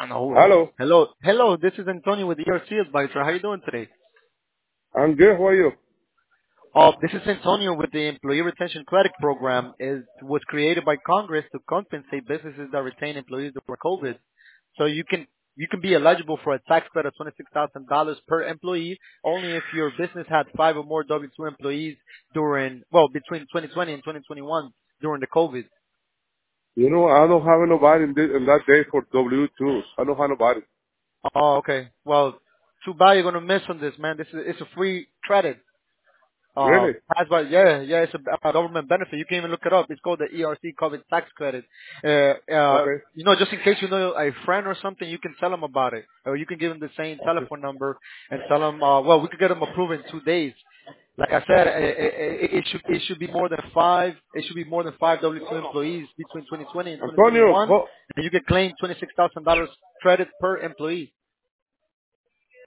know. Hello. Hello. This is Antonio with ERC Advisor. How you doing today? I'm good. How are you? This is Antonio with the Employee Retention Credit Program. It was created by Congress to compensate businesses that retain employees during COVID. So you can be eligible for a tax credit of $26,000 per employee only if your business had five or more W-2 employees between 2020 and 2021 during the COVID. I don't have nobody in that day for W2. I don't have nobody. Oh, okay. Well, too bad you're gonna miss on this, man. It's a free credit. Really? Yeah, it's a government benefit. You can even look it up. It's called the ERC COVID tax credit. Okay. Just in case you know a friend or something, you can tell them about it, or you can give them the same Okay. telephone number and tell them. We could get them approved in 2 days. Like I said, it should be more than five. It should be more than five W-2 employees between 2020 and Antonio, 2021, and you can claim $26,000 credit per employee.